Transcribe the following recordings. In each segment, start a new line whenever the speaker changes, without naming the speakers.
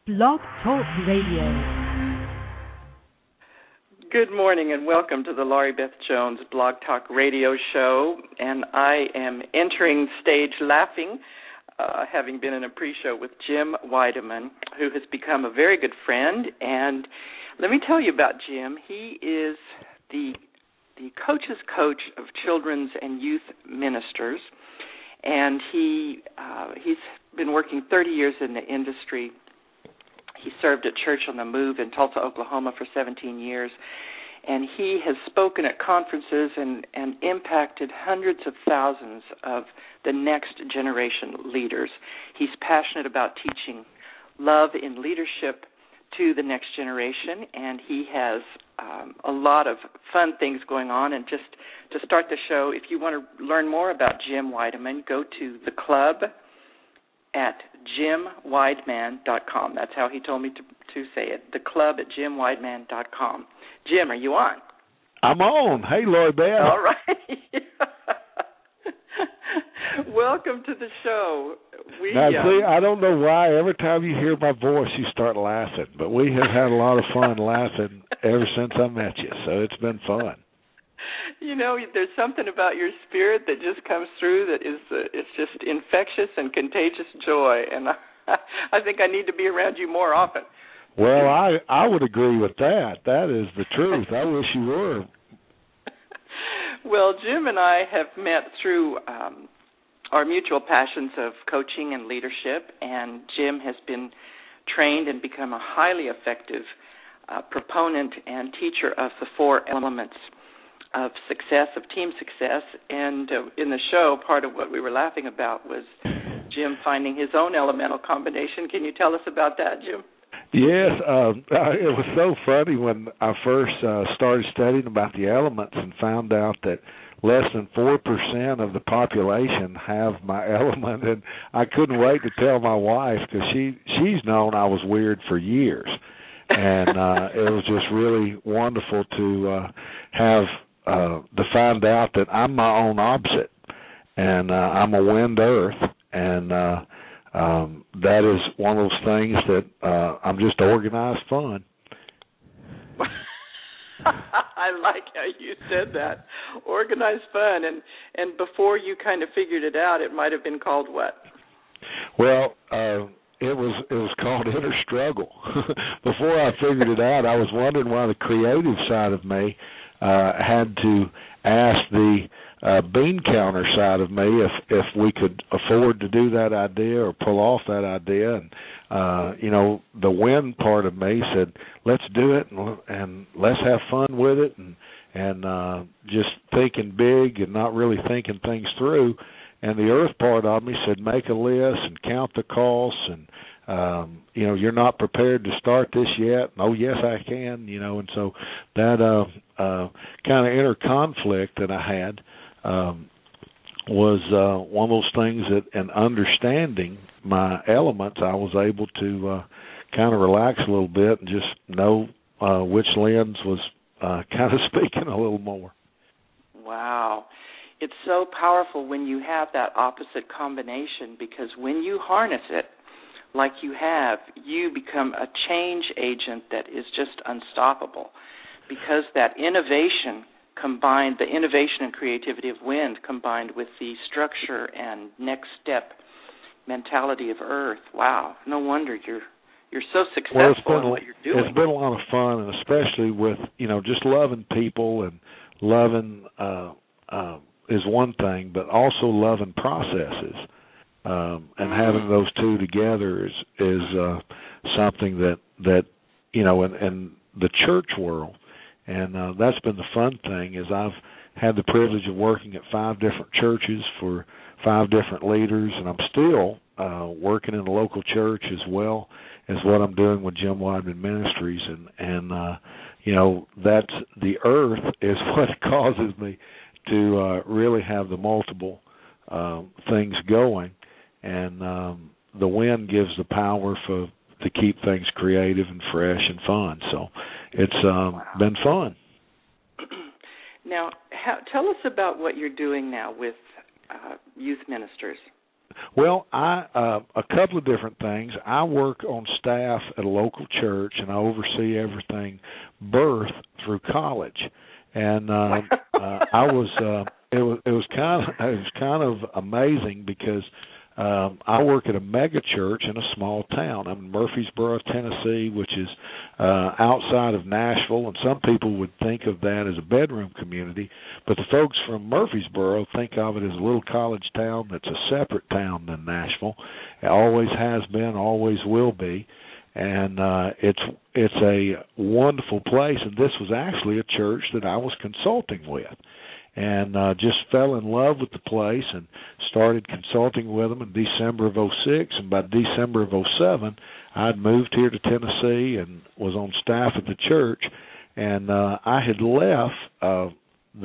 Blog Talk Radio.
Good morning and welcome to the Laurie Beth Jones Blog Talk Radio show. And I am entering stage laughing, having been in a pre-show with Jim Weideman, who has become a very good friend. And let me tell you about Jim. He is the coach's coach of children's and youth ministers. And he's been working 30 years in the industry. He served at Church on the Move in Tulsa, Oklahoma for 17 years, and he has spoken at conferences and impacted hundreds of thousands of the next generation leaders. He's passionate about teaching love in leadership to the next generation, and he has a lot of fun things going on. And just to start the show, if you want to learn more about Jim Weideman, go to the club at jimwideman.com. That's how he told me to say it, the club at jimwideman.com. Jim, are you on?
I'm on. Hey, Laurie Beth.
All right. Welcome to the show.
See, I don't know why. Every time you hear my voice, you start laughing. But we have had a lot of fun laughing ever since I met you, so it's been fun.
You know, there's something about your spirit that just comes through that is it's just infectious and contagious joy, and I think I need to be around you more often.
Well, I would agree with that. That is the truth. I wish you were.
Well, Jim and I have met through our mutual passions of coaching and leadership, and Jim has been trained and become a highly effective proponent and teacher of the 4 elements of success, of team success. And in the show, part of what we were laughing about was Jim finding his own elemental combination. Can you tell us about that, Jim?
Yes, it was so funny when I first started studying about the elements and found out that less than 4% of the population have my element, and I couldn't wait to tell my wife because she's known I was weird for years, and it was just really wonderful to have to find out that I'm my own opposite, and I'm a wind earth, and that is one of those things that I'm just organized fun.
I like how you said that, organized fun, and before you kind of figured it out, it might have been called what?
Well, it was called inner struggle. Before I figured it out, I was wondering why the creative side of me had to ask the bean counter side of me if we could afford to do that idea or pull off that idea. And, the win part of me said, let's do it and let's have fun with it and just thinking big and not really thinking things through. And the earth part of me said, make a list and count the costs and, you're not prepared to start this yet. Oh, yes, I can, and so that kind of inner conflict that I had was one of those things that, in understanding my elements, I was able to kind of relax a little bit and just know which lens was kind of speaking a little more.
Wow. It's so powerful when you have that opposite combination, because when you harness it, like you have, you become a change agent that is just unstoppable, because that innovation combined, the innovation and creativity of wind combined with the structure and next step mentality of earth. Wow, no wonder you're so successful in what you're doing.
It's been a lot of fun, and especially with, just loving people and loving is one thing, but also loving processes. And having those two together is something that in the church world, and that's been the fun thing, is I've had the privilege of working at 5 different churches for 5 different leaders, and I'm still working in a local church as well as what I'm doing with Jim Weideman Ministries, and that's the earth is what causes me to really have the multiple things going. And the wind gives the power to keep things creative and fresh and fun. So it's been fun.
Now, tell us about what you're doing now with youth ministers.
Well, a couple of different things. I work on staff at a local church, and I oversee everything birth through college. And I was it was kind of amazing because I work at a mega church in a small town. I'm in Murfreesboro, Tennessee, which is outside of Nashville, and some people would think of that as a bedroom community, but the folks from Murfreesboro think of it as a little college town that's a separate town than Nashville. It always has been, always will be, and it's a wonderful place, and this was actually a church that I was consulting with. And just fell in love with the place and started consulting with them in December of 2006. And by December of 2007, I'd moved here to Tennessee and was on staff at the church. And I had left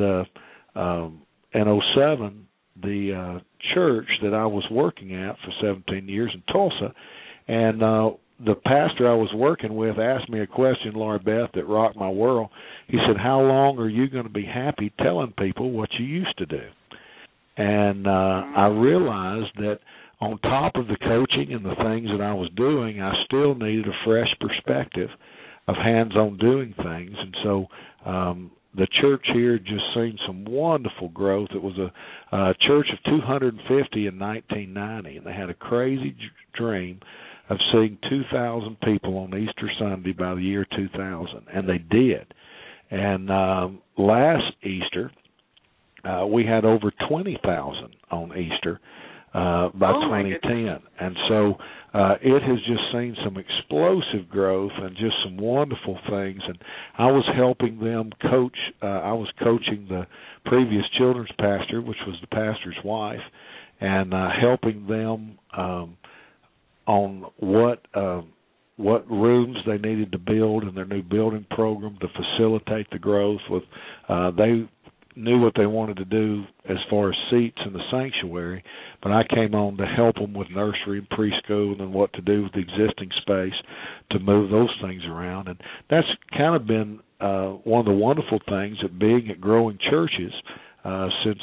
in 2007 the church that I was working at for 17 years in Tulsa. And the pastor I was working with asked me a question, Laurie Beth, that rocked my world. He said, "How long are you going to be happy telling people what you used to do?" And I realized that on top of the coaching and the things that I was doing, I still needed a fresh perspective of hands-on doing things. And so the church here had just seen some wonderful growth. It was a church of 250 in 1990, and they had a crazy dream of seeing 2,000 people on Easter Sunday by the year 2000, and they did. And last Easter, we had over 20,000 on Easter by 2010. And so it has just seen some explosive growth and just some wonderful things. And I was helping them coach. I was coaching the previous children's pastor, which was the pastor's wife, and helping them on what rooms they needed to build in their new building program to facilitate the growth. With they knew what they wanted to do as far as seats in the sanctuary, but I came on to help them with nursery and preschool and what to do with the existing space to move those things around. And that's kind of been one of the wonderful things of being at growing churches since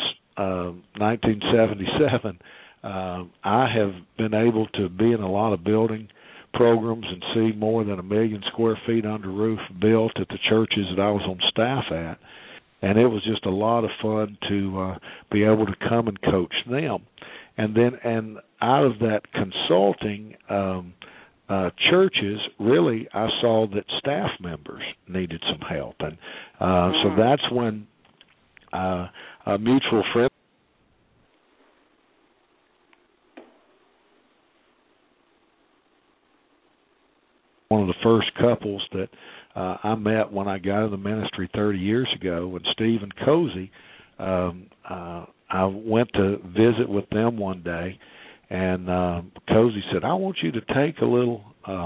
1977. I have been able to be in a lot of building programs and see more than 1 million square feet under roof built at the churches that I was on staff at. And it was just a lot of fun to be able to come and coach them. And out of that consulting churches, really, I saw that staff members needed some help. And so that's when a mutual friend, one of the first couples that I met when I got in the ministry 30 years ago, when Steve and Cozy, I went to visit with them one day, and Cozy said, "I want you to take a little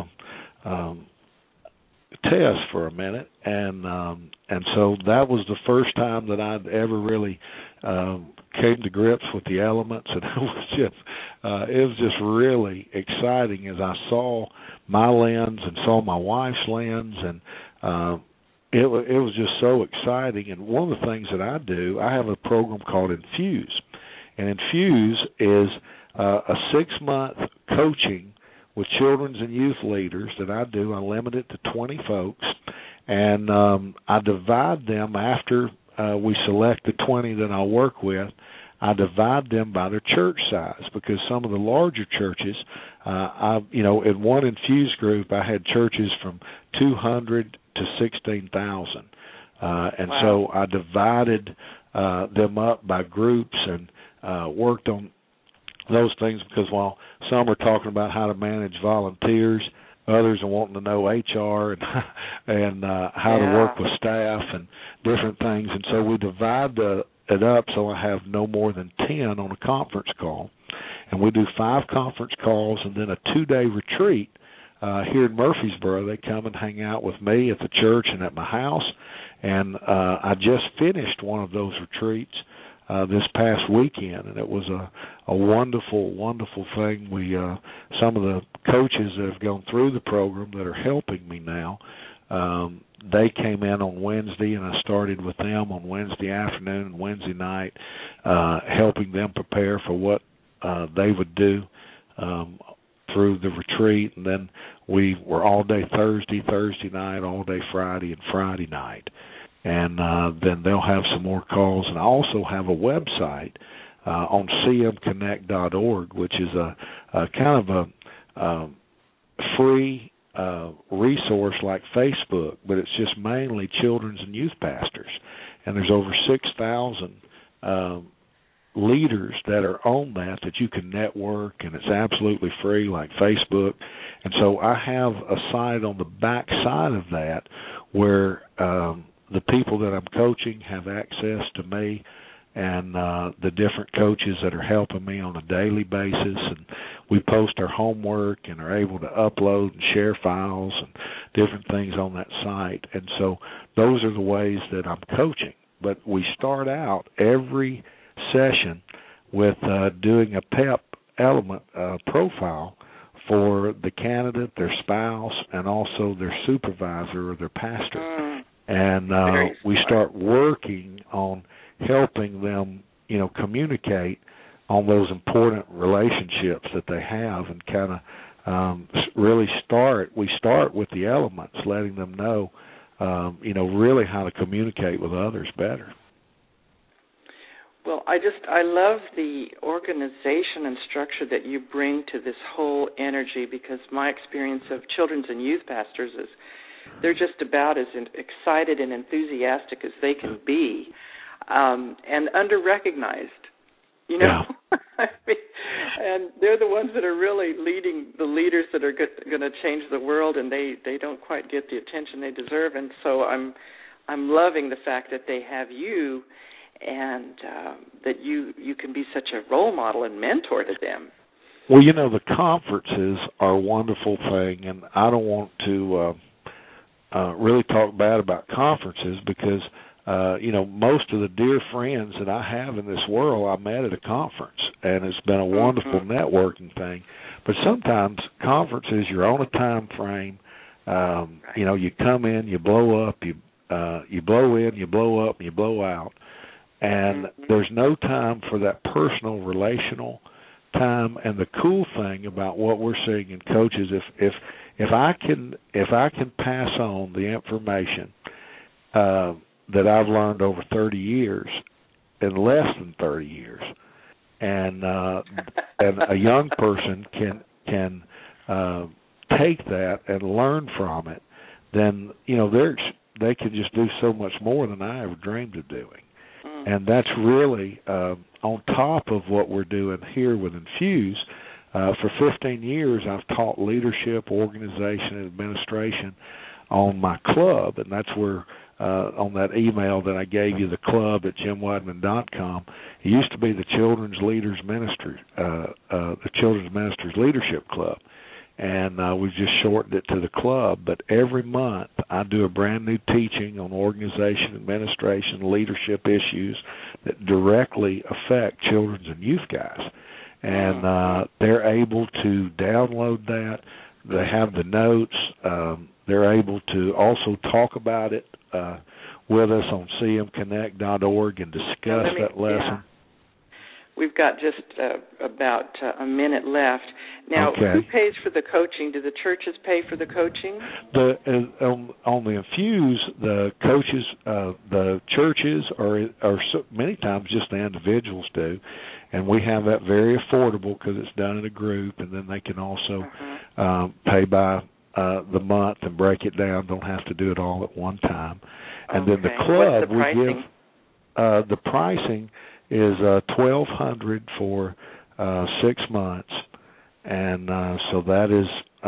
test for a minute," and so that was the first time that I'd ever really came to grips with the elements, and it was just really exciting as I saw my lens and saw my wife's lens, and it was just so exciting. And one of the things that I do, I have a program called Infuse, and Infuse is a 6-month coaching with children's and youth leaders that I do. I limit it to 20 folks, and I divide them after we select the 20 that I'll work with. I divide them by their church size, because some of the larger churches, in one Infuse group, I had churches from 200 to 16,000, and wow. So I divided them up by groups and worked on those things, because while some are talking about how to manage volunteers, others are wanting to know HR and how to work with staff and different things. And so we divide it up so I have no more than 10 on a conference call. And we do 5 conference calls and then a 2-day retreat here in Murfreesboro. They come and hang out with me at the church and at my house. And I just finished one of those retreats this past weekend, and it was a wonderful, wonderful thing. We some of the coaches that have gone through the program that are helping me now, they came in on Wednesday, and I started with them on Wednesday afternoon and Wednesday night, helping them prepare for what they would do through the retreat, and then we were all day Thursday night, all day Friday, and Friday night. And then they'll have some more calls. And I also have a website on cmconnect.org, which is a kind of a free resource like Facebook, but it's just mainly children's and youth pastors. And there's over 6,000 leaders that are on that you can network, and it's absolutely free like Facebook. And so I have a site on the back side of that where the people that I'm coaching have access to me and the different coaches that are helping me on a daily basis, and we post our homework and are able to upload and share files and different things on that site. And so those are the ways that I'm coaching. But we start out every session with doing a PEP element profile for the candidate, their spouse, and also their supervisor or their pastor. And we start working on helping them, communicate on those important relationships that they have, and kind of we start with the elements, letting them know, really how to communicate with others better.
Well, I love the organization and structure that you bring to this whole energy, because my experience of children's and youth pastors is they're just about as excited and enthusiastic as they can be, and under-recognized,
Yeah.
And they're the ones that are really leading the leaders that are going to change the world, and they don't quite get the attention they deserve. And so I'm loving the fact that they have you, and that you can be such a role model and mentor to them.
Well, the conferences are a wonderful thing, and I don't want to really talk bad about conferences, because most of the dear friends that I have in this world I met at a conference, and it's been a wonderful networking thing. But sometimes conferences, you're on a time frame. You come in, you blow up, you blow in, you blow up, and you blow out. And there's no time for that personal, relational time. And the cool thing about what we're seeing in coaches, if I can pass on the information that I've learned over 30 years in less than 30 years, and a young person can take that and learn from it, then they can just do so much more than I ever dreamed of doing. And that's really on top of what we're doing here with Infuse. For 15 years, I've taught leadership, organization, and administration on my club, and that's where on that email that I gave you, the club at jimweidman.com, it used to be the Children's Leaders Ministry, the Children's Ministers Leadership Club, and we've just shortened it to the club. But every month I do a brand new teaching on organization, administration, leadership issues that directly affect children's and youth guys. And they're able to download that. They have the notes. They're able to also talk about it with us on cmconnect.org and discuss that lesson. Yeah.
We've got just about a minute left. Now, Who pays for the coaching? Do the churches pay for the coaching?
On the Infuse, the coaches, the churches, or so many times just the individuals do. And we have that very affordable because it's done in a group, and then they can also pay by the month and break it down. Don't have to do it all at one time. And then the club,
what's the pricing?
The pricing is $1,200 for 6 months, and so that is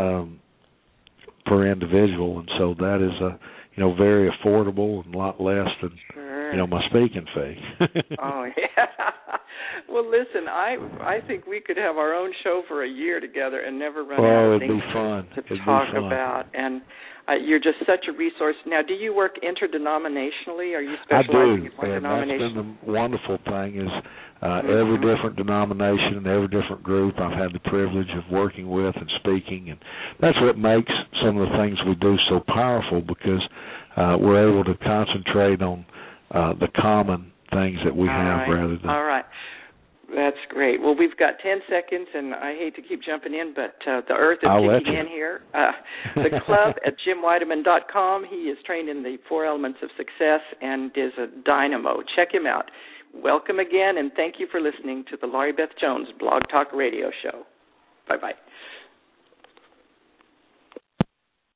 per individual, and so that is very affordable and a lot less than my speaking fee.
Oh yeah. Well, listen, I think we could have our own show for a year together and never run out of things to talk about. And you're just such a resource. Now, do you work interdenominationally? Are you specializing in one denomination?
That's been the wonderful thing is every different denomination and every different group I've had the privilege of working with and speaking, and that's what makes some of the things we do so powerful, because we're able to concentrate on the common things that we have rather than...
All right. That's great. Well, we've got 10 seconds, and I hate to keep jumping in, but the earth is kicking in here. The club at JimWeideman.com. He is trained in the 4 elements of success and is a dynamo. Check him out. Welcome again, and thank you for listening to the Laurie Beth Jones Blog Talk Radio Show. Bye-bye.